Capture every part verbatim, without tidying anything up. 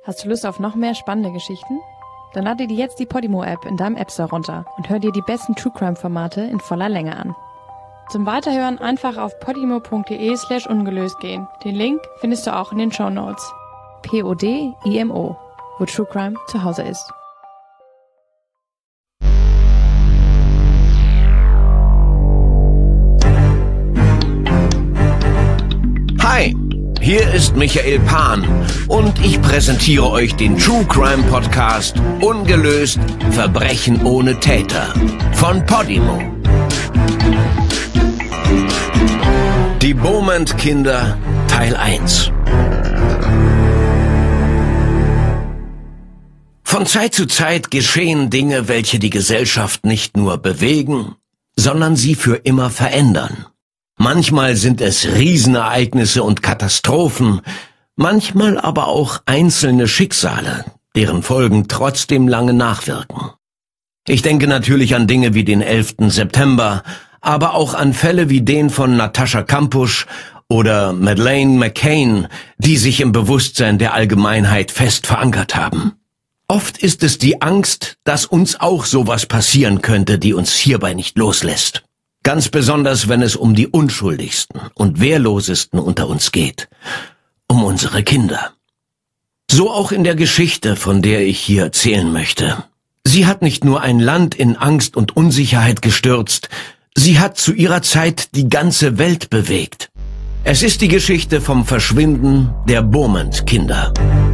Hast du Lust auf noch mehr spannende Geschichten? Dann lade dir jetzt die Podimo-App in deinem App Store runter und hör dir die besten True-Crime-Formate in voller Länge an. Zum Weiterhören einfach auf podimo.de slash ungelöst gehen. Den Link findest du auch in den Shownotes. P O D I M O, wo True Crime zu Hause ist. Hi, hier ist Michael Pan und ich präsentiere euch den True Crime Podcast Ungelöst – Verbrechen ohne Täter von Podimo. Die Beaumont-Kinder Teil eins. Von Zeit zu Zeit geschehen Dinge, welche die Gesellschaft nicht nur bewegen, sondern sie für immer verändern. Manchmal sind es Riesenereignisse und Katastrophen, manchmal aber auch einzelne Schicksale, deren Folgen trotzdem lange nachwirken. Ich denke natürlich an Dinge wie den elften September, aber auch an Fälle wie den von Natascha Kampusch oder Madeleine McCann, die sich im Bewusstsein der Allgemeinheit fest verankert haben. Oft ist es die Angst, dass uns auch sowas passieren könnte, die uns hierbei nicht loslässt. Ganz besonders, wenn es um die unschuldigsten und wehrlosesten unter uns geht. Um unsere Kinder. So auch in der Geschichte, von der ich hier erzählen möchte. Sie hat nicht nur ein Land in Angst und Unsicherheit gestürzt, sie hat zu ihrer Zeit die ganze Welt bewegt. Es ist die Geschichte vom Verschwinden der Beaumont-Kinder.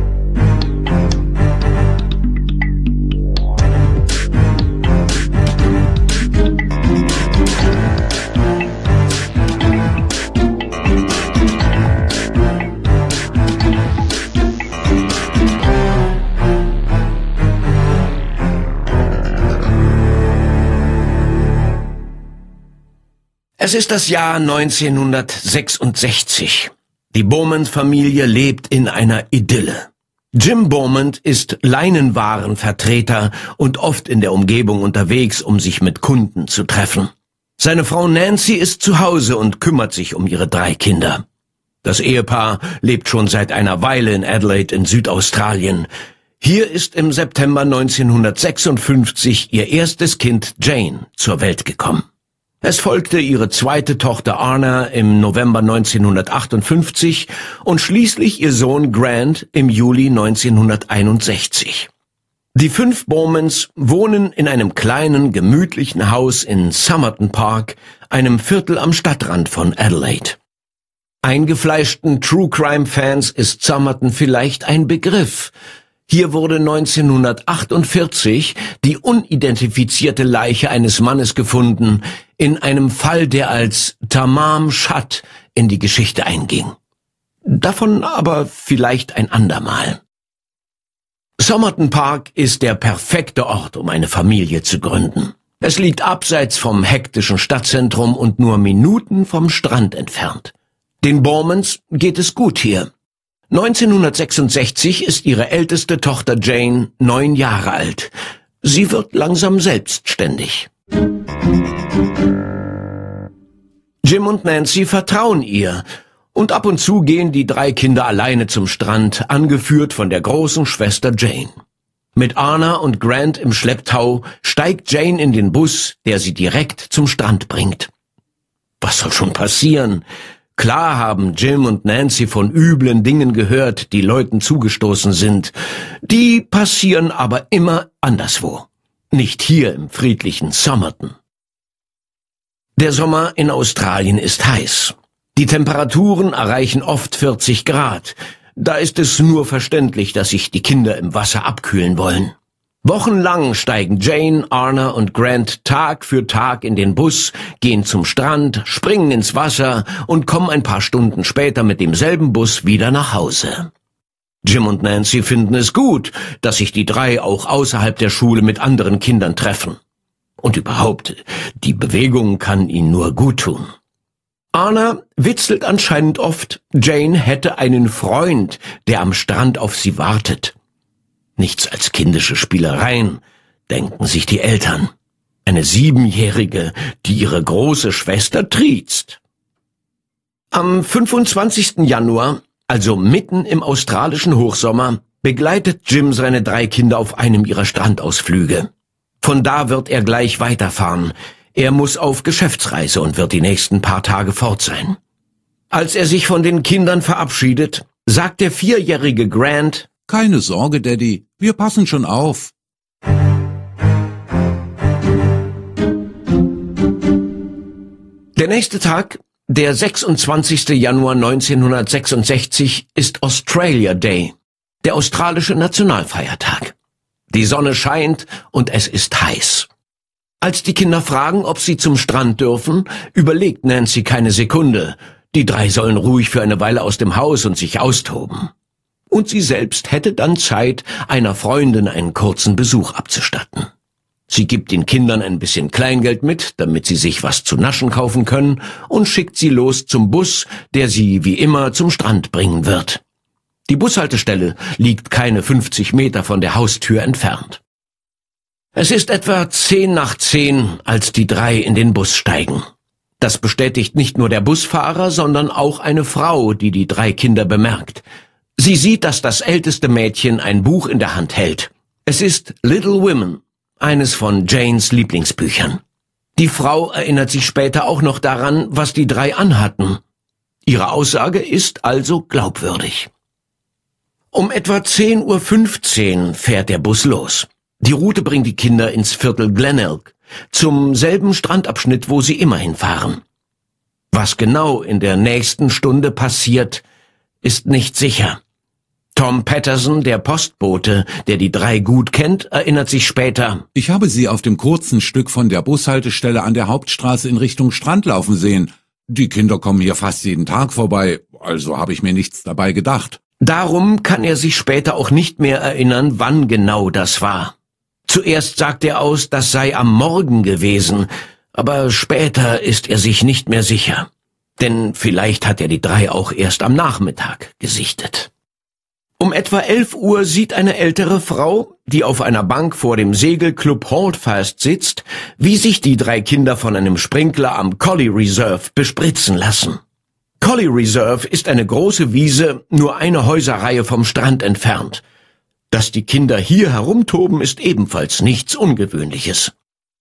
Es ist das Jahr neunzehnhundertsechsundsechzig. Die Beaumont-Familie lebt in einer Idylle. Jim Beaumont ist Leinenwarenvertreter und oft in der Umgebung unterwegs, um sich mit Kunden zu treffen. Seine Frau Nancy ist zu Hause und kümmert sich um ihre drei Kinder. Das Ehepaar lebt schon seit einer Weile in Adelaide in Südaustralien. Hier ist im September neunzehnhundertsechsundfünfzig ihr erstes Kind Jane zur Welt gekommen. Es folgte ihre zweite Tochter Anna im November neunzehnhundertachtundfünfzig und schließlich ihr Sohn Grant im Juli neunzehnhunderteinundsechzig. Die fünf Beaumonts wohnen in einem kleinen, gemütlichen Haus in Somerton Park, einem Viertel am Stadtrand von Adelaide. Eingefleischten True-Crime-Fans ist Somerton vielleicht ein Begriff. Hier wurde neunzehnhundertachtundvierzig die unidentifizierte Leiche eines Mannes gefunden, in einem Fall, der als Tamam Shud in die Geschichte einging. Davon aber vielleicht ein andermal. Somerton Park ist der perfekte Ort, um eine Familie zu gründen. Es liegt abseits vom hektischen Stadtzentrum und nur Minuten vom Strand entfernt. Den Beaumonts geht es gut hier. neunzehnhundertsechsundsechzig ist ihre älteste Tochter Jane neun Jahre alt. Sie wird langsam selbstständig. Jim und Nancy vertrauen ihr, und ab und zu gehen die drei Kinder alleine zum Strand, angeführt von der großen Schwester Jane. Mit Anna und Grant im Schlepptau steigt Jane in den Bus, der sie direkt zum Strand bringt. Was soll schon passieren? Klar haben Jim und Nancy von üblen Dingen gehört, die Leuten zugestoßen sind. Die passieren aber immer anderswo. Nicht hier im friedlichen Somerton. Der Sommer in Australien ist heiß. Die Temperaturen erreichen oft vierzig Grad. Da ist es nur verständlich, dass sich die Kinder im Wasser abkühlen wollen. Wochenlang steigen Jane, Anna und Grant Tag für Tag in den Bus, gehen zum Strand, springen ins Wasser und kommen ein paar Stunden später mit demselben Bus wieder nach Hause. Jim und Nancy finden es gut, dass sich die drei auch außerhalb der Schule mit anderen Kindern treffen. Und überhaupt, die Bewegung kann ihnen nur gut tun. Anna witzelt anscheinend oft, Jane hätte einen Freund, der am Strand auf sie wartet. Nichts als kindische Spielereien, denken sich die Eltern. Eine Siebenjährige, die ihre große Schwester triezt. Am fünfundzwanzigsten Januar, also mitten im australischen Hochsommer, begleitet Jim seine drei Kinder auf einem ihrer Strandausflüge. Von da wird er gleich weiterfahren. Er muss auf Geschäftsreise und wird die nächsten paar Tage fort sein. Als er sich von den Kindern verabschiedet, sagt der vierjährige Grant: »Keine Sorge, Daddy, wir passen schon auf.« Der nächste Tag, der sechsundzwanzigste Januar neunzehnhundertsechsundsechzig, ist Australia Day, der australische Nationalfeiertag. Die Sonne scheint und es ist heiß. Als die Kinder fragen, ob sie zum Strand dürfen, überlegt Nancy keine Sekunde. Die drei sollen ruhig für eine Weile aus dem Haus und sich austoben. Und sie selbst hätte dann Zeit, einer Freundin einen kurzen Besuch abzustatten. Sie gibt den Kindern ein bisschen Kleingeld mit, damit sie sich was zu naschen kaufen können, und schickt sie los zum Bus, der sie wie immer zum Strand bringen wird. Die Bushaltestelle liegt keine fünfzig Meter von der Haustür entfernt. Es ist etwa zehn nach zehn, als die drei in den Bus steigen. Das bestätigt nicht nur der Busfahrer, sondern auch eine Frau, die die drei Kinder bemerkt. Sie sieht, dass das älteste Mädchen ein Buch in der Hand hält. Es ist Little Women, eines von Janes Lieblingsbüchern. Die Frau erinnert sich später auch noch daran, was die drei anhatten. Ihre Aussage ist also glaubwürdig. Um etwa zehn Uhr fünfzehn fährt der Bus los. Die Route bringt die Kinder ins Viertel Glenelg, zum selben Strandabschnitt, wo sie immer hinfahren. Was genau in der nächsten Stunde passiert, ist nicht sicher. Tom Patterson, der Postbote, der die drei gut kennt, erinnert sich später: »Ich habe sie auf dem kurzen Stück von der Bushaltestelle an der Hauptstraße in Richtung Strand laufen sehen. Die Kinder kommen hier fast jeden Tag vorbei, also habe ich mir nichts dabei gedacht.« Darum kann er sich später auch nicht mehr erinnern, wann genau das war. Zuerst sagt er aus, das sei am Morgen gewesen, aber später ist er sich nicht mehr sicher. Denn vielleicht hat er die drei auch erst am Nachmittag gesichtet. Um etwa elf Uhr sieht eine ältere Frau, die auf einer Bank vor dem Segelclub Holdfast sitzt, wie sich die drei Kinder von einem Sprinkler am Collie Reserve bespritzen lassen. Collie Reserve ist eine große Wiese, nur eine Häuserreihe vom Strand entfernt. Dass die Kinder hier herumtoben, ist ebenfalls nichts Ungewöhnliches.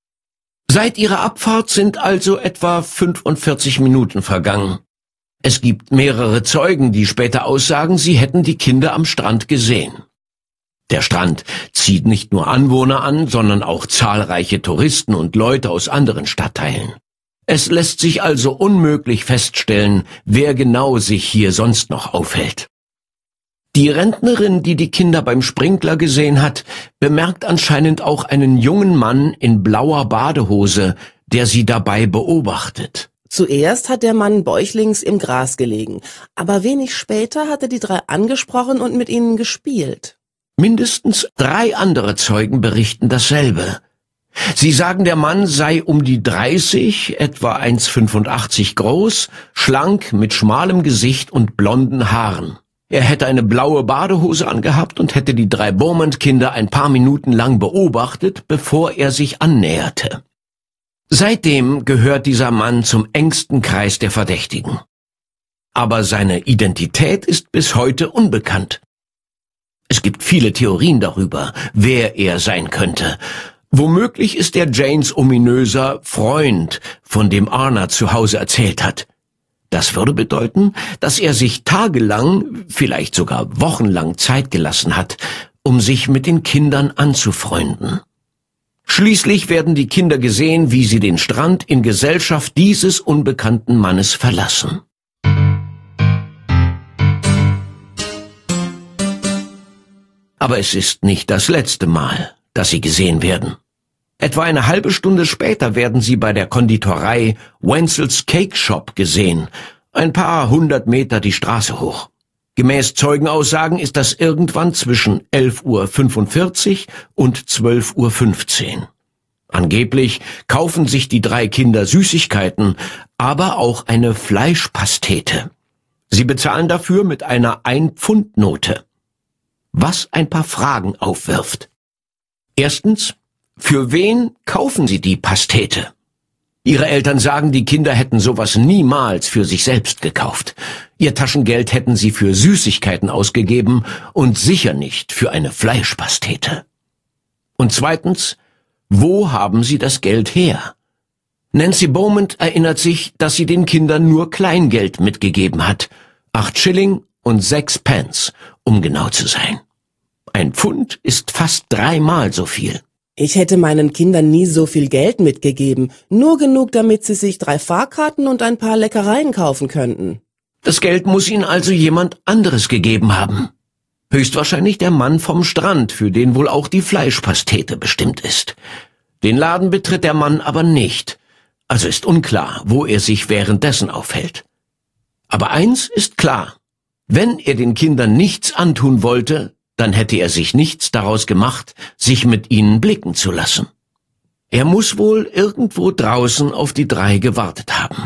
Seit ihrer Abfahrt sind also etwa fünfundvierzig Minuten vergangen. Es gibt mehrere Zeugen, die später aussagen, sie hätten die Kinder am Strand gesehen. Der Strand zieht nicht nur Anwohner an, sondern auch zahlreiche Touristen und Leute aus anderen Stadtteilen. Es lässt sich also unmöglich feststellen, wer genau sich hier sonst noch aufhält. Die Rentnerin, die die Kinder beim Sprinkler gesehen hat, bemerkt anscheinend auch einen jungen Mann in blauer Badehose, der sie dabei beobachtet. Zuerst hat der Mann bäuchlings im Gras gelegen, aber wenig später hat er die drei angesprochen und mit ihnen gespielt. Mindestens drei andere Zeugen berichten dasselbe. Sie sagen, der Mann sei um die dreißig, etwa eins Komma fünfundachtzig groß, schlank, mit schmalem Gesicht und blonden Haaren. Er hätte eine blaue Badehose angehabt und hätte die drei Beaumont-Kinder ein paar Minuten lang beobachtet, bevor er sich annäherte. Seitdem gehört dieser Mann zum engsten Kreis der Verdächtigen. Aber seine Identität ist bis heute unbekannt. Es gibt viele Theorien darüber, wer er sein könnte. Womöglich ist er Janes ominöser Freund, von dem Anna zu Hause erzählt hat. Das würde bedeuten, dass er sich tagelang, vielleicht sogar wochenlang Zeit gelassen hat, um sich mit den Kindern anzufreunden. Schließlich werden die Kinder gesehen, wie sie den Strand in Gesellschaft dieses unbekannten Mannes verlassen. Aber es ist nicht das letzte Mal, dass sie gesehen werden. Etwa eine halbe Stunde später werden sie bei der Konditorei Wenzel's Cake Shop gesehen, ein paar hundert Meter die Straße hoch. Gemäß Zeugenaussagen ist das irgendwann zwischen elf Uhr fünfundvierzig und zwölf Uhr fünfzehn. Angeblich kaufen sich die drei Kinder Süßigkeiten, aber auch eine Fleischpastete. Sie bezahlen dafür mit einer Ein-Pfund-Note. Was ein paar Fragen aufwirft. Erstens, für wen kaufen sie die Pastete? Ihre Eltern sagen, die Kinder hätten sowas niemals für sich selbst gekauft. Ihr Taschengeld hätten sie für Süßigkeiten ausgegeben und sicher nicht für eine Fleischpastete. Und zweitens, wo haben sie das Geld her? Nancy Beaumont erinnert sich, dass sie den Kindern nur Kleingeld mitgegeben hat. Acht Schilling und sechs Pence, um genau zu sein. Ein Pfund ist fast dreimal so viel. Ich hätte meinen Kindern nie so viel Geld mitgegeben, nur genug, damit sie sich drei Fahrkarten und ein paar Leckereien kaufen könnten. Das Geld muss ihnen also jemand anderes gegeben haben. Höchstwahrscheinlich der Mann vom Strand, für den wohl auch die Fleischpastete bestimmt ist. Den Laden betritt der Mann aber nicht, also ist unklar, wo er sich währenddessen aufhält. Aber eins ist klar, wenn er den Kindern nichts antun wollte, dann hätte er sich nichts daraus gemacht, sich mit ihnen blicken zu lassen. Er muss wohl irgendwo draußen auf die drei gewartet haben.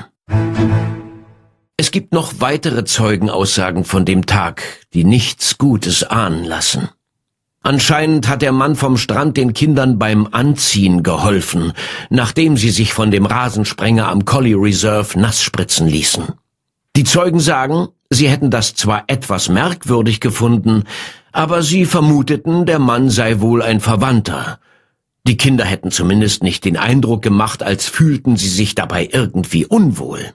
Es gibt noch weitere Zeugenaussagen von dem Tag, die nichts Gutes ahnen lassen. Anscheinend hat der Mann vom Strand den Kindern beim Anziehen geholfen, nachdem sie sich von dem Rasensprenger am Collie Reserve nass spritzen ließen. Die Zeugen sagen, sie hätten das zwar etwas merkwürdig gefunden, aber sie vermuteten, der Mann sei wohl ein Verwandter. Die Kinder hätten zumindest nicht den Eindruck gemacht, als fühlten sie sich dabei irgendwie unwohl.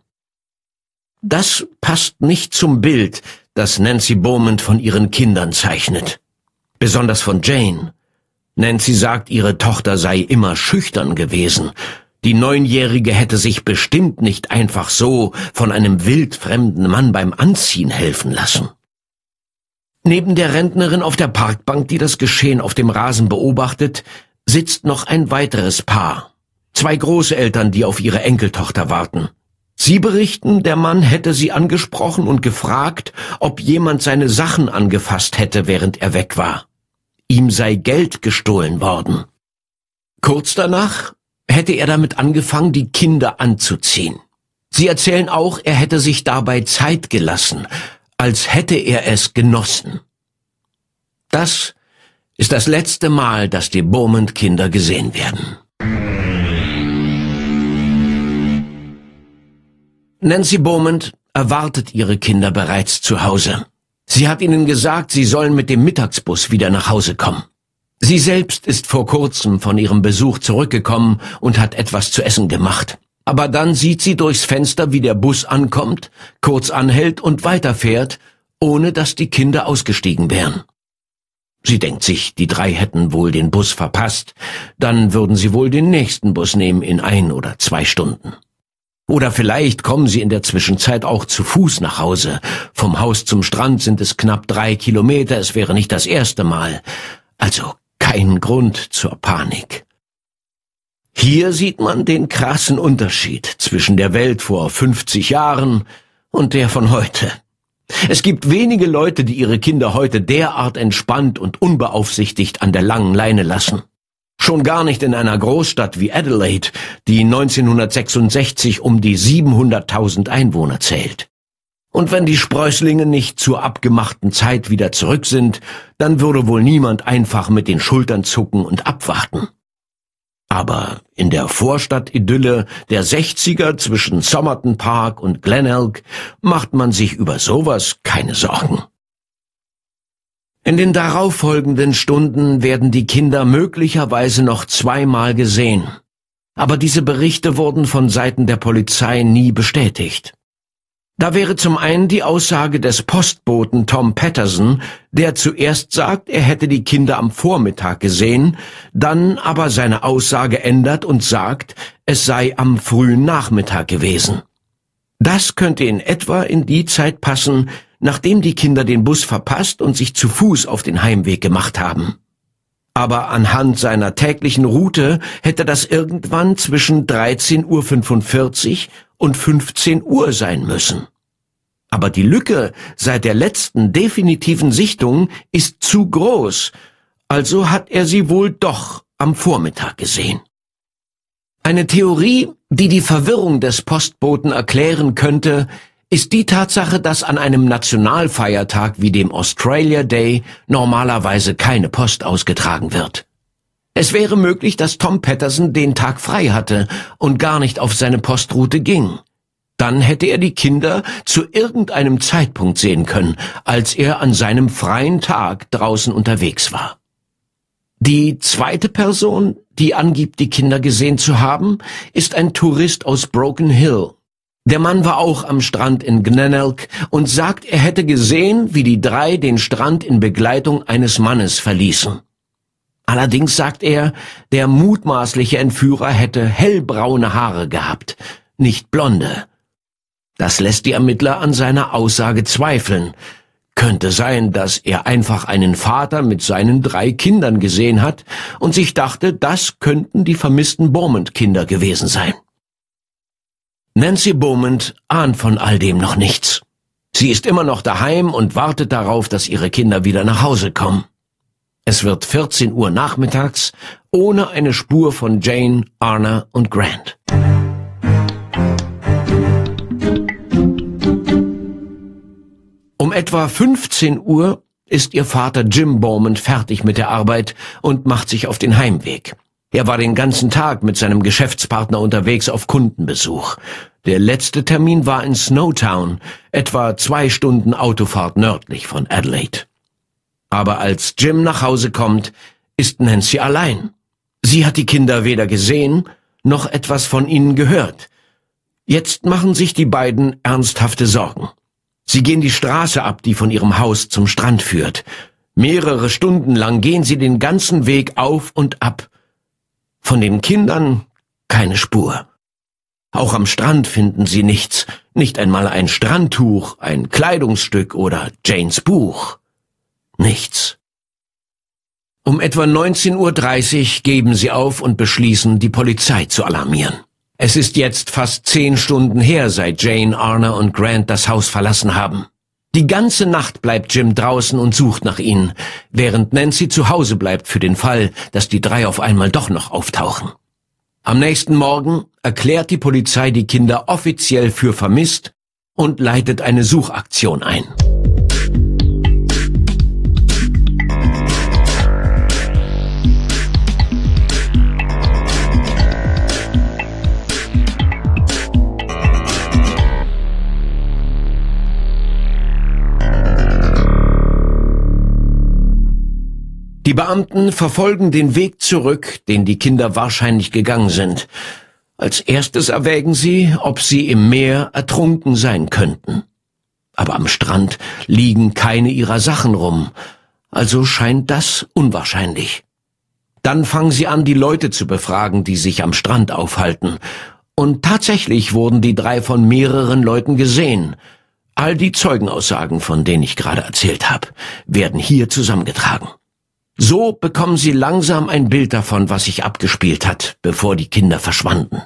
Das passt nicht zum Bild, das Nancy Beaumont von ihren Kindern zeichnet. Besonders von Jane. Nancy sagt, ihre Tochter sei immer schüchtern gewesen. Die Neunjährige hätte sich bestimmt nicht einfach so von einem wildfremden Mann beim Anziehen helfen lassen. Neben der Rentnerin auf der Parkbank, die das Geschehen auf dem Rasen beobachtet, sitzt noch ein weiteres Paar. Zwei Großeltern, die auf ihre Enkeltochter warten. Sie berichten, der Mann hätte sie angesprochen und gefragt, ob jemand seine Sachen angefasst hätte, während er weg war. Ihm sei Geld gestohlen worden. Kurz danach hätte er damit angefangen, die Kinder anzuziehen. Sie erzählen auch, er hätte sich dabei Zeit gelassen, als hätte er es genossen. Das ist das letzte Mal, dass die Beaumont-Kinder gesehen werden. Nancy Beaumont erwartet ihre Kinder bereits zu Hause. Sie hat ihnen gesagt, sie sollen mit dem Mittagsbus wieder nach Hause kommen. Sie selbst ist vor kurzem von ihrem Besuch zurückgekommen und hat etwas zu essen gemacht. Aber dann sieht sie durchs Fenster, wie der Bus ankommt, kurz anhält und weiterfährt, ohne dass die Kinder ausgestiegen wären. Sie denkt sich, die drei hätten wohl den Bus verpasst, dann würden sie wohl den nächsten Bus nehmen in ein oder zwei Stunden. Oder vielleicht kommen sie in der Zwischenzeit auch zu Fuß nach Hause. Vom Haus zum Strand sind es knapp drei Kilometer, es wäre nicht das erste Mal. Also kein Grund zur Panik. Hier sieht man den krassen Unterschied zwischen der Welt vor fünfzig Jahren und der von heute. Es gibt wenige Leute, die ihre Kinder heute derart entspannt und unbeaufsichtigt an der langen Leine lassen. Schon gar nicht in einer Großstadt wie Adelaide, die neunzehnhundertsechsundsechzig um die siebenhunderttausend Einwohner zählt. Und wenn die Sprösslinge nicht zur abgemachten Zeit wieder zurück sind, dann würde wohl niemand einfach mit den Schultern zucken und abwarten. Aber in der Vorstadt-Idylle der Sechziger zwischen Somerton Park und Glenelg macht man sich über sowas keine Sorgen. In den darauffolgenden Stunden werden die Kinder möglicherweise noch zweimal gesehen. Aber diese Berichte wurden von Seiten der Polizei nie bestätigt. Da wäre zum einen die Aussage des Postboten Tom Patterson, der zuerst sagt, er hätte die Kinder am Vormittag gesehen, dann aber seine Aussage ändert und sagt, es sei am frühen Nachmittag gewesen. Das könnte in etwa in die Zeit passen, nachdem die Kinder den Bus verpasst und sich zu Fuß auf den Heimweg gemacht haben. Aber anhand seiner täglichen Route hätte das irgendwann zwischen dreizehn Uhr fünfundvierzig und fünfzehn Uhr sein müssen. Aber die Lücke seit der letzten definitiven Sichtung ist zu groß, also hat er sie wohl doch am Vormittag gesehen. Eine Theorie, die die Verwirrung des Postboten erklären könnte, ist die Tatsache, dass an einem Nationalfeiertag wie dem Australia Day normalerweise keine Post ausgetragen wird. Es wäre möglich, dass Tom Patterson den Tag frei hatte und gar nicht auf seine Postroute ging. Dann hätte er die Kinder zu irgendeinem Zeitpunkt sehen können, als er an seinem freien Tag draußen unterwegs war. Die zweite Person, die angibt, die Kinder gesehen zu haben, ist ein Tourist aus Broken Hill. Der Mann war auch am Strand in Glenelg und sagt, er hätte gesehen, wie die drei den Strand in Begleitung eines Mannes verließen. Allerdings sagt er, der mutmaßliche Entführer hätte hellbraune Haare gehabt, nicht blonde. Das lässt die Ermittler an seiner Aussage zweifeln. Könnte sein, dass er einfach einen Vater mit seinen drei Kindern gesehen hat und sich dachte, das könnten die vermissten Beaumont-Kinder gewesen sein. Nancy Beaumont ahnt von all dem noch nichts. Sie ist immer noch daheim und wartet darauf, dass ihre Kinder wieder nach Hause kommen. Es wird vierzehn Uhr nachmittags, ohne eine Spur von Jane, Arna und Grant. Um etwa fünfzehn Uhr ist ihr Vater Jim Beaumont fertig mit der Arbeit und macht sich auf den Heimweg. Er war den ganzen Tag mit seinem Geschäftspartner unterwegs auf Kundenbesuch. Der letzte Termin war in Snowtown, etwa zwei Stunden Autofahrt nördlich von Adelaide. Aber als Jim nach Hause kommt, ist Nancy allein. Sie hat die Kinder weder gesehen, noch etwas von ihnen gehört. Jetzt machen sich die beiden ernsthafte Sorgen. Sie gehen die Straße ab, die von ihrem Haus zum Strand führt. Mehrere Stunden lang gehen sie den ganzen Weg auf und ab. Von den Kindern keine Spur. Auch am Strand finden sie nichts, nicht einmal ein Strandtuch, ein Kleidungsstück oder Janes Buch. Nichts. Um etwa neunzehn Uhr dreißig geben sie auf und beschließen, die Polizei zu alarmieren. Es ist jetzt fast zehn Stunden her, seit Jane, Arna und Grant das Haus verlassen haben. Die ganze Nacht bleibt Jim draußen und sucht nach ihnen, während Nancy zu Hause bleibt für den Fall, dass die drei auf einmal doch noch auftauchen. Am nächsten Morgen erklärt die Polizei die Kinder offiziell für vermisst und leitet eine Suchaktion ein. Die Beamten verfolgen den Weg zurück, den die Kinder wahrscheinlich gegangen sind. Als erstes erwägen sie, ob sie im Meer ertrunken sein könnten. Aber am Strand liegen keine ihrer Sachen rum, also scheint das unwahrscheinlich. Dann fangen sie an, die Leute zu befragen, die sich am Strand aufhalten. Und tatsächlich wurden die drei von mehreren Leuten gesehen. All die Zeugenaussagen, von denen ich gerade erzählt habe, werden hier zusammengetragen. So bekommen sie langsam ein Bild davon, was sich abgespielt hat, bevor die Kinder verschwanden.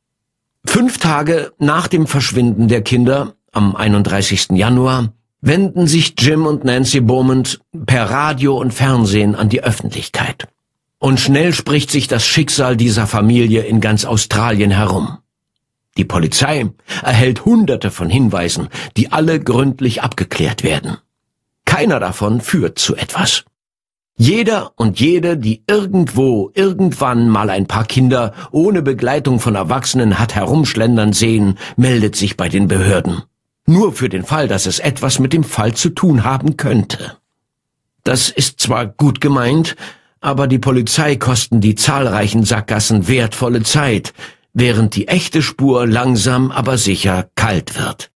Fünf Tage nach dem Verschwinden der Kinder, am einunddreißigsten Januar, wenden sich Jim und Nancy Beaumont per Radio und Fernsehen an die Öffentlichkeit. Und schnell spricht sich das Schicksal dieser Familie in ganz Australien herum. Die Polizei erhält Hunderte von Hinweisen, die alle gründlich abgeklärt werden. Keiner davon führt zu etwas. Jeder und jede, die irgendwo, irgendwann mal ein paar Kinder ohne Begleitung von Erwachsenen hat herumschlendern sehen, meldet sich bei den Behörden. Nur für den Fall, dass es etwas mit dem Fall zu tun haben könnte. Das ist zwar gut gemeint, aber die Polizei kosten die zahlreichen Sackgassen wertvolle Zeit, während die echte Spur langsam aber sicher kalt wird.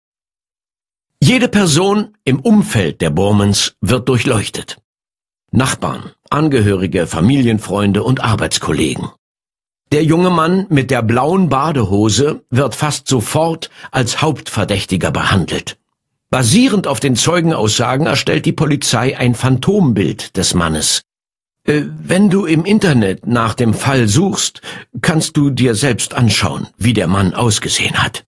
Jede Person im Umfeld der Beaumonts wird durchleuchtet. Nachbarn, Angehörige, Familienfreunde und Arbeitskollegen. Der junge Mann mit der blauen Badehose wird fast sofort als Hauptverdächtiger behandelt. Basierend auf den Zeugenaussagen erstellt die Polizei ein Phantombild des Mannes. Äh, wenn du im Internet nach dem Fall suchst, kannst du dir selbst anschauen, wie der Mann ausgesehen hat.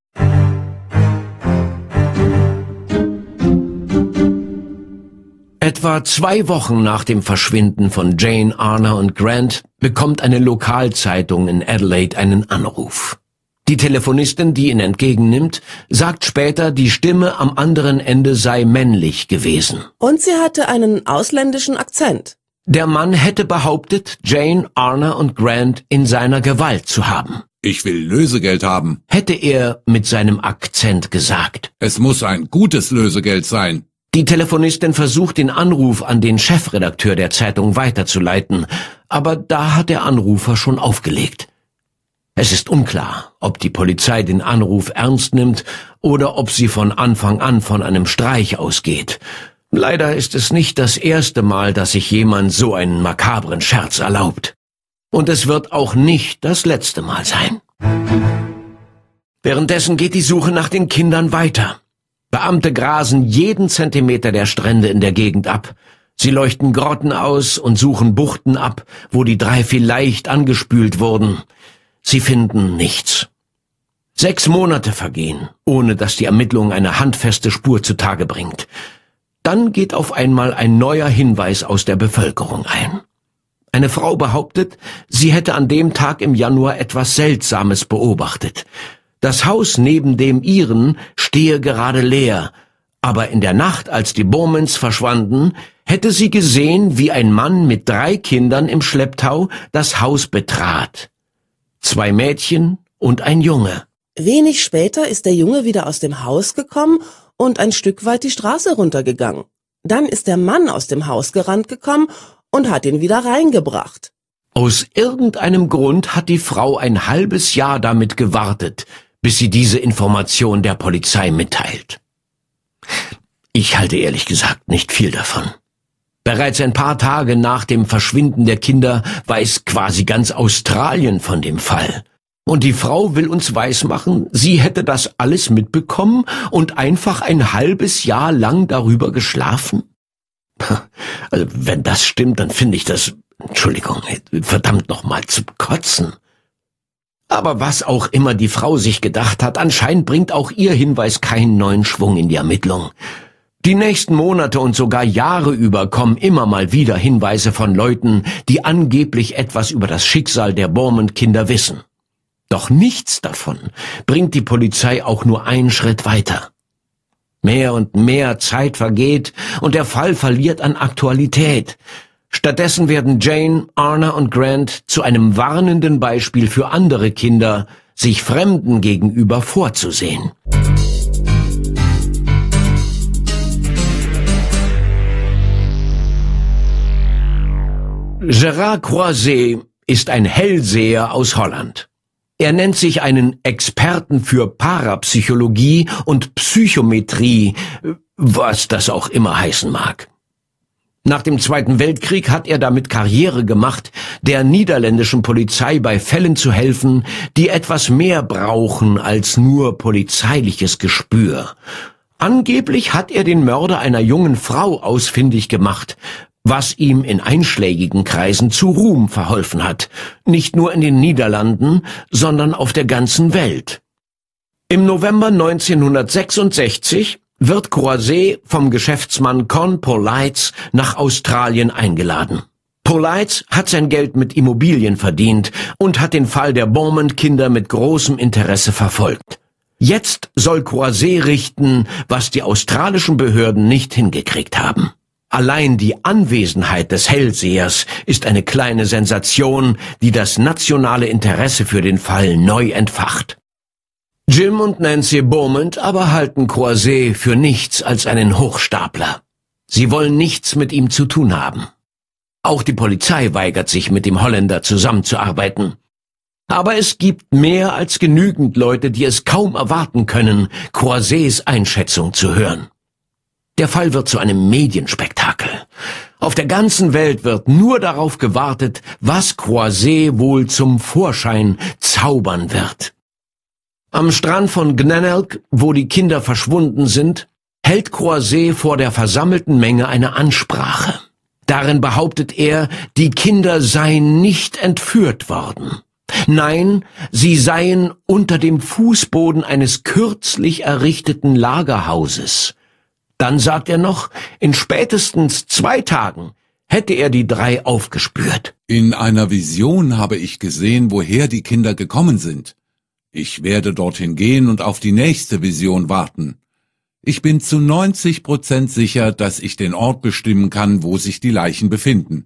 Etwa zwei Wochen nach dem Verschwinden von Jane, Arna und Grant bekommt eine Lokalzeitung in Adelaide einen Anruf. Die Telefonistin, die ihn entgegennimmt, sagt später, die Stimme am anderen Ende sei männlich gewesen. Und sie hatte einen ausländischen Akzent. Der Mann hätte behauptet, Jane, Arna und Grant in seiner Gewalt zu haben. Ich will Lösegeld haben, Hätte er mit seinem Akzent gesagt. es muss ein gutes Lösegeld sein. Die Telefonistin versucht, den Anruf an den Chefredakteur der Zeitung weiterzuleiten, aber da hat der Anrufer schon aufgelegt. Es ist unklar, ob die Polizei den Anruf ernst nimmt oder ob sie von Anfang an von einem Streich ausgeht. Leider ist es nicht das erste Mal, dass sich jemand so einen makabren Scherz erlaubt. Und es wird auch nicht das letzte Mal sein. Währenddessen geht die Suche nach den Kindern weiter. Beamte grasen jeden Zentimeter der Strände in der Gegend ab. Sie leuchten Grotten aus und suchen Buchten ab, wo die drei vielleicht angespült wurden. Sie finden nichts. Sechs Monate vergehen, ohne dass die Ermittlung eine handfeste Spur zutage bringt. Dann geht auf einmal ein neuer Hinweis aus der Bevölkerung ein. Eine Frau behauptet, sie hätte an dem Tag im Januar etwas Seltsames beobachtet. Das Haus neben dem ihren stehe gerade leer, aber in der Nacht, als die Bowmans verschwanden, hätte sie gesehen, wie ein Mann mit drei Kindern im Schlepptau das Haus betrat. Zwei Mädchen und ein Junge. Wenig später ist der Junge wieder aus dem Haus gekommen und ein Stück weit die Straße runtergegangen. Dann ist der Mann aus dem Haus gerannt gekommen und hat ihn wieder reingebracht. Aus irgendeinem Grund hat die Frau ein halbes Jahr damit gewartet, bis sie diese Information der Polizei mitteilt. Ich halte ehrlich gesagt nicht viel davon. Bereits ein paar Tage nach dem Verschwinden der Kinder weiß quasi ganz Australien von dem Fall. Und die Frau will uns weismachen, sie hätte das alles mitbekommen und einfach ein halbes Jahr lang darüber geschlafen? Also wenn das stimmt, dann finde ich das, Entschuldigung, verdammt nochmal zum Kotzen. Aber was auch immer die Frau sich gedacht hat, anscheinend bringt auch ihr Hinweis keinen neuen Schwung in die Ermittlung. Die nächsten Monate und sogar Jahre über kommen immer mal wieder Hinweise von Leuten, die angeblich etwas über das Schicksal der Bowman-Kinder wissen. Doch nichts davon bringt die Polizei auch nur einen Schritt weiter. Mehr und mehr Zeit vergeht und der Fall verliert an Aktualität. Stattdessen werden Jane, Arna und Grant zu einem warnenden Beispiel für andere Kinder, sich Fremden gegenüber vorzusehen. Gérard Croiset ist ein Hellseher aus Holland. Er nennt sich einen Experten für Parapsychologie und Psychometrie, was das auch immer heißen mag. Nach dem Zweiten Weltkrieg hat er damit Karriere gemacht, der niederländischen Polizei bei Fällen zu helfen, die etwas mehr brauchen als nur polizeiliches Gespür. Angeblich hat er den Mörder einer jungen Frau ausfindig gemacht, was ihm in einschlägigen Kreisen zu Ruhm verholfen hat, nicht nur in den Niederlanden, sondern auf der ganzen Welt. Im November neunzehnhundertsechsundsechzig wird Croiset vom Geschäftsmann Con Polites nach Australien eingeladen. Polites hat sein Geld mit Immobilien verdient und hat den Fall der Bowman-Kinder mit großem Interesse verfolgt. Jetzt soll Croiset richten, was die australischen Behörden nicht hingekriegt haben. Allein die Anwesenheit des Hellsehers ist eine kleine Sensation, die das nationale Interesse für den Fall neu entfacht. Jim und Nancy Bowman aber halten Croiset für nichts als einen Hochstapler. Sie wollen nichts mit ihm zu tun haben. Auch die Polizei weigert sich, mit dem Holländer zusammenzuarbeiten. Aber es gibt mehr als genügend Leute, die es kaum erwarten können, Croisets Einschätzung zu hören. Der Fall wird zu einem Medienspektakel. Auf der ganzen Welt wird nur darauf gewartet, was Croiset wohl zum Vorschein zaubern wird. Am Strand von Glenelg, wo die Kinder verschwunden sind, hält Croiset vor der versammelten Menge eine Ansprache. Darin behauptet er, die Kinder seien nicht entführt worden. Nein, sie seien unter dem Fußboden eines kürzlich errichteten Lagerhauses. Dann sagt er noch, in spätestens zwei Tagen hätte er die drei aufgespürt. In einer Vision habe ich gesehen, woher die Kinder gekommen sind. Ich werde dorthin gehen und auf die nächste Vision warten. Ich bin zu neunzig Prozent sicher, dass ich den Ort bestimmen kann, wo sich die Leichen befinden.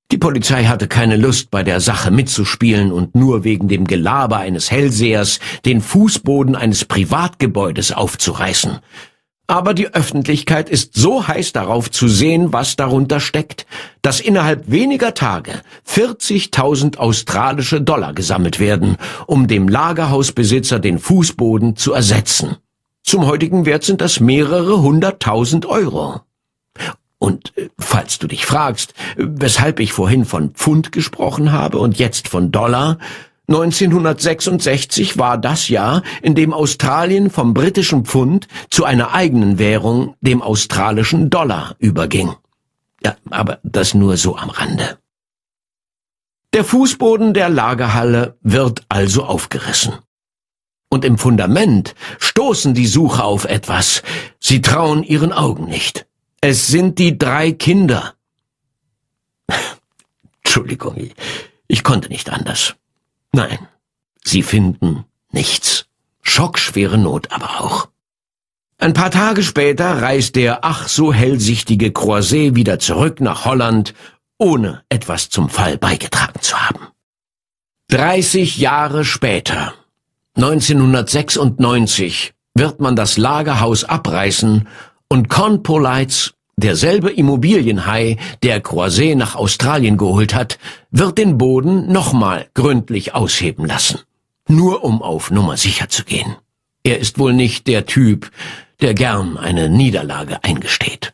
Die Polizei hatte keine Lust, bei der Sache mitzuspielen und nur wegen dem Gelaber eines Hellsehers den Fußboden eines Privatgebäudes aufzureißen. Aber die Öffentlichkeit ist so heiß darauf zu sehen, was darunter steckt, dass innerhalb weniger Tage vierzigtausend australische Dollar gesammelt werden, um dem Lagerhausbesitzer den Fußboden zu ersetzen. Zum heutigen Wert sind das mehrere hunderttausend Euro. Und falls du dich fragst, weshalb ich vorhin von Pfund gesprochen habe und jetzt von Dollar, neunzehnhundertsechsundsechzig war das Jahr, in dem Australien vom britischen Pfund zu einer eigenen Währung, dem australischen Dollar, überging. Ja, aber das nur so am Rande. Der Fußboden der Lagerhalle wird also aufgerissen. Und im Fundament stoßen die Sucher auf etwas. Sie trauen ihren Augen nicht. Es sind die drei Kinder. Entschuldigung, ich, ich konnte nicht anders. Nein, sie finden nichts. Schockschwere Not aber auch. Ein paar Tage später reist der ach so hellsichtige Croiset wieder zurück nach Holland, ohne etwas zum Fall beigetragen zu haben. Dreißig Jahre später, neunzehnhundertsechsundneunzig, wird man das Lagerhaus abreißen und Con Polites, derselbe Immobilienhai, der Croiset nach Australien geholt hat, wird den Boden nochmal gründlich ausheben lassen. Nur um auf Nummer sicher zu gehen. Er ist wohl nicht der Typ, der gern eine Niederlage eingesteht.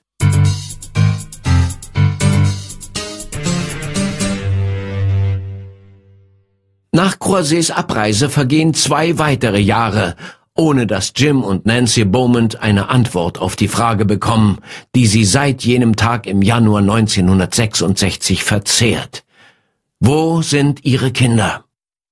Nach Croisets Abreise vergehen zwei weitere Jahre, ohne dass Jim und Nancy Beaumont eine Antwort auf die Frage bekommen, die sie seit jenem Tag im Januar neunzehnhundertsechsundsechzig verzehrt. Wo sind ihre Kinder?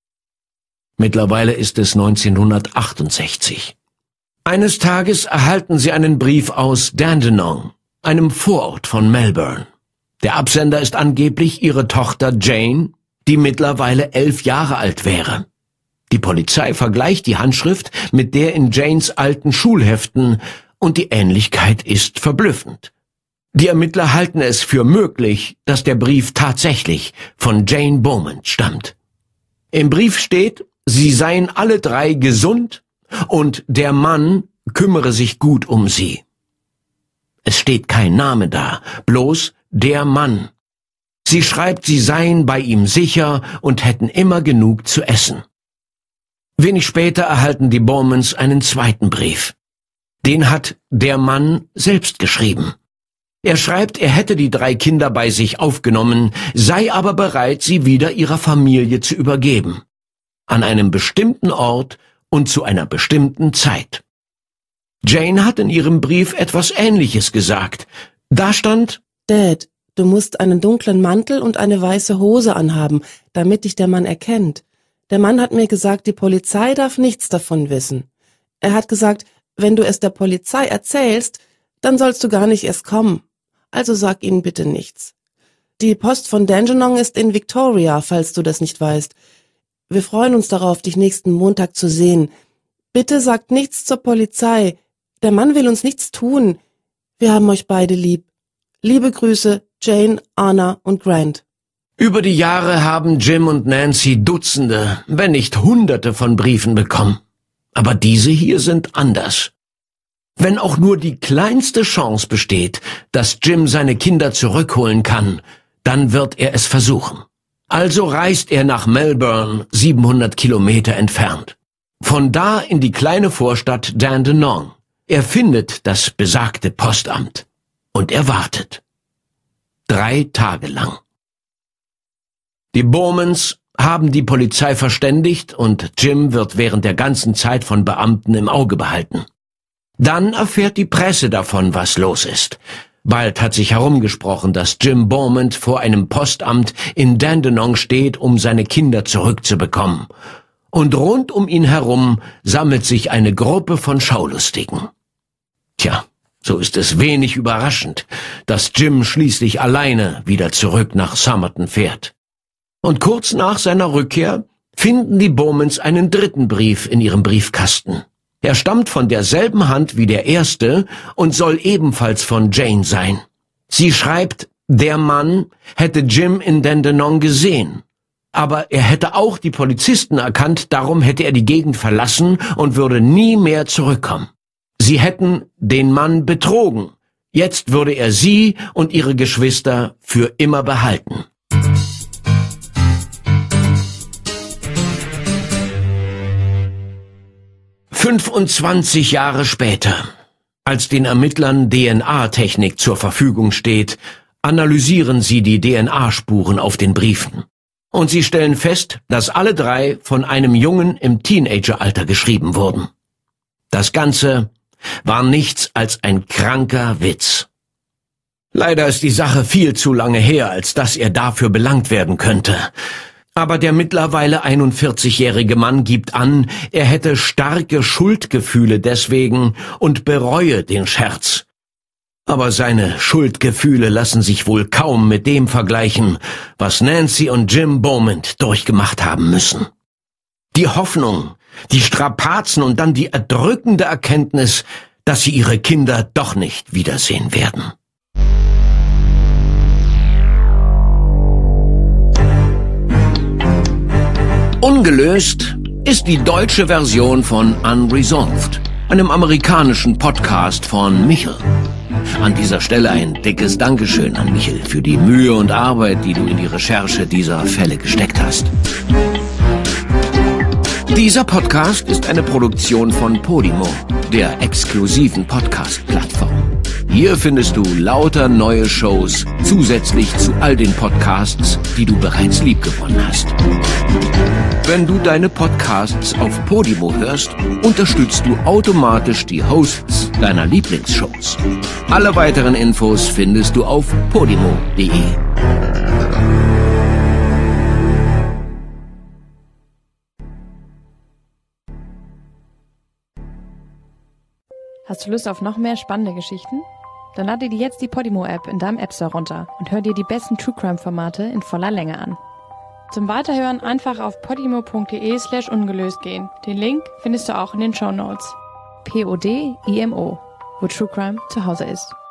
Mittlerweile ist es neunzehnhundertachtundsechzig. Eines Tages erhalten sie einen Brief aus Dandenong, einem Vorort von Melbourne. Der Absender ist angeblich ihre Tochter Jane, die mittlerweile elf Jahre alt wäre. Die Polizei vergleicht die Handschrift mit der in Janes alten Schulheften und die Ähnlichkeit ist verblüffend. Die Ermittler halten es für möglich, dass der Brief tatsächlich von Jane Beaumont stammt. Im Brief steht, sie seien alle drei gesund und der Mann kümmere sich gut um sie. Es steht kein Name da, bloß der Mann. Sie schreibt, sie seien bei ihm sicher und hätten immer genug zu essen. Wenig später erhalten die Beaumonts einen zweiten Brief. Den hat der Mann selbst geschrieben. Er schreibt, er hätte die drei Kinder bei sich aufgenommen, sei aber bereit, sie wieder ihrer Familie zu übergeben. An einem bestimmten Ort und zu einer bestimmten Zeit. Jane hat in ihrem Brief etwas Ähnliches gesagt. Da stand: Dad, du musst einen dunklen Mantel und eine weiße Hose anhaben, damit dich der Mann erkennt. Der Mann hat mir gesagt, die Polizei darf nichts davon wissen. Er hat gesagt, wenn du es der Polizei erzählst, dann sollst du gar nicht erst kommen. Also sag ihnen bitte nichts. Die Post von Dandenong ist in Victoria, falls du das nicht weißt. Wir freuen uns darauf, dich nächsten Montag zu sehen. Bitte sagt nichts zur Polizei. Der Mann will uns nichts tun. Wir haben euch beide lieb. Liebe Grüße, Jane, Anna und Grant. Über die Jahre haben Jim und Nancy Dutzende, wenn nicht Hunderte von Briefen bekommen. Aber diese hier sind anders. Wenn auch nur die kleinste Chance besteht, dass Jim seine Kinder zurückholen kann, dann wird er es versuchen. Also reist er nach Melbourne, siebenhundert Kilometer entfernt. Von da in die kleine Vorstadt Dandenong. Er findet das besagte Postamt. Und er wartet. Drei Tage lang. Die Beaumonts haben die Polizei verständigt und Jim wird während der ganzen Zeit von Beamten im Auge behalten. Dann erfährt die Presse davon, was los ist. Bald hat sich herumgesprochen, dass Jim Beaumont vor einem Postamt in Dandenong steht, um seine Kinder zurückzubekommen. Und rund um ihn herum sammelt sich eine Gruppe von Schaulustigen. Tja, so ist es wenig überraschend, dass Jim schließlich alleine wieder zurück nach Somerton fährt. Und kurz nach seiner Rückkehr finden die Beaumonts einen dritten Brief in ihrem Briefkasten. Er stammt von derselben Hand wie der erste und soll ebenfalls von Jane sein. Sie schreibt, Der Mann hätte Jim in Dandenong gesehen. Aber er hätte auch die Polizisten erkannt, darum hätte er die Gegend verlassen und würde nie mehr zurückkommen. Sie hätten den Mann betrogen. Jetzt würde er sie und ihre Geschwister für immer behalten. fünfundzwanzig Jahre später, als den Ermittlern D N A-Technik zur Verfügung steht, analysieren sie die D N A-Spuren auf den Briefen. Und sie stellen fest, dass alle drei von einem Jungen im Teenageralter geschrieben wurden. Das Ganze war nichts als ein kranker Witz. Leider ist die Sache viel zu lange her, als dass er dafür belangt werden könnte. Aber der mittlerweile einundvierzigjährige Mann gibt an, er hätte starke Schuldgefühle deswegen und bereue den Scherz. Aber seine Schuldgefühle lassen sich wohl kaum mit dem vergleichen, was Nancy und Jim Beaumont durchgemacht haben müssen. Die Hoffnung, die Strapazen und dann die erdrückende Erkenntnis, dass sie ihre Kinder doch nicht wiedersehen werden. Ungelöst ist die deutsche Version von Unresolved, einem amerikanischen Podcast von Michel. An dieser Stelle ein dickes Dankeschön an Michel für die Mühe und Arbeit, die du in die Recherche dieser Fälle gesteckt hast. Dieser Podcast ist eine Produktion von Podimo, der exklusiven Podcast-Plattform. Hier findest du lauter neue Shows, zusätzlich zu all den Podcasts, die du bereits liebgewonnen hast. Wenn du deine Podcasts auf Podimo hörst, unterstützt du automatisch die Hosts deiner Lieblingsshows. Alle weiteren Infos findest du auf podimo punkt de. Hast du Lust auf noch mehr spannende Geschichten? Dann lade dir jetzt die Podimo-App in deinem App Store runter und hör dir die besten True-Crime-Formate in voller Länge an. Zum Weiterhören einfach auf podimo punkt de slash ungelöst gehen. Den Link findest du auch in den Shownotes. P O D I M O, wo True Crime zu Hause ist.